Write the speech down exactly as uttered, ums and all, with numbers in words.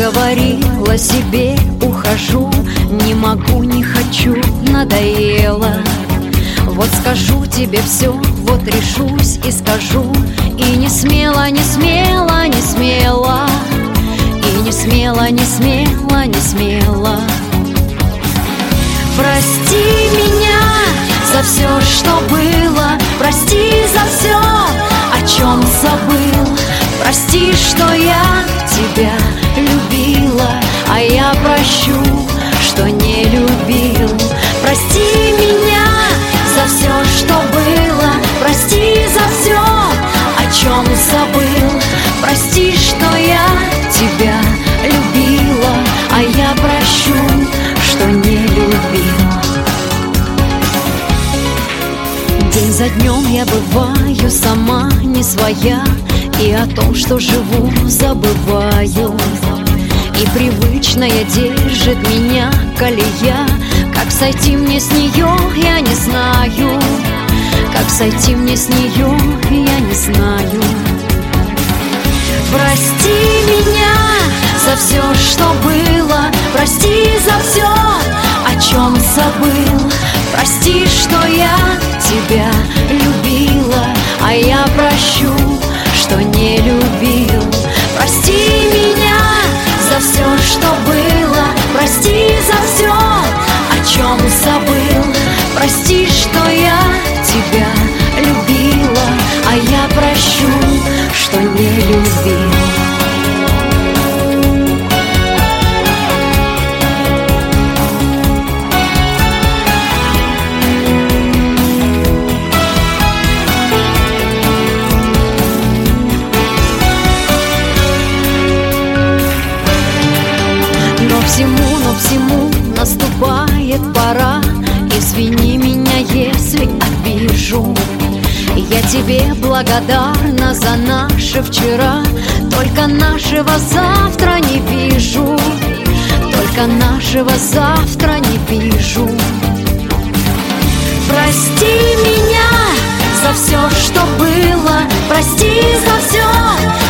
говорила себе, ухожу, не могу, не хочу, надоело. Вот скажу тебе все, вот решусь и скажу. И не смело, не смело, не смело. И не смело, не смело, не смело. Прости меня за все, что было. Прости за все, о чем забыл. Прости, что я тебя любила, а я прощу, что не любил. Прости меня за все, что было. Прости за все, о чем забыл. Прости, что я тебя любила, а я прощу, что не любил. День за днем я бываю сама не своя, и о том, что живу, забываю. И привычная держит меня колея. Как сойти мне с нее, я не знаю. Как сойти мне с нее, я не знаю. Прости меня за все, что было. Прости за все, о чем забыл. Прости, что я тебя любила, а я прощу, что не любил. Прости меня за все, что было. Прости за все, о чем забыл. Прости, что я тебя любила, а я прощу, что не любил. Всему, но всему наступает пора. Извини меня, если обижу. Я тебе благодарна за наше вчера. Только нашего завтра не вижу. Только нашего завтра не вижу. Прости меня за все, что было. Прости за все,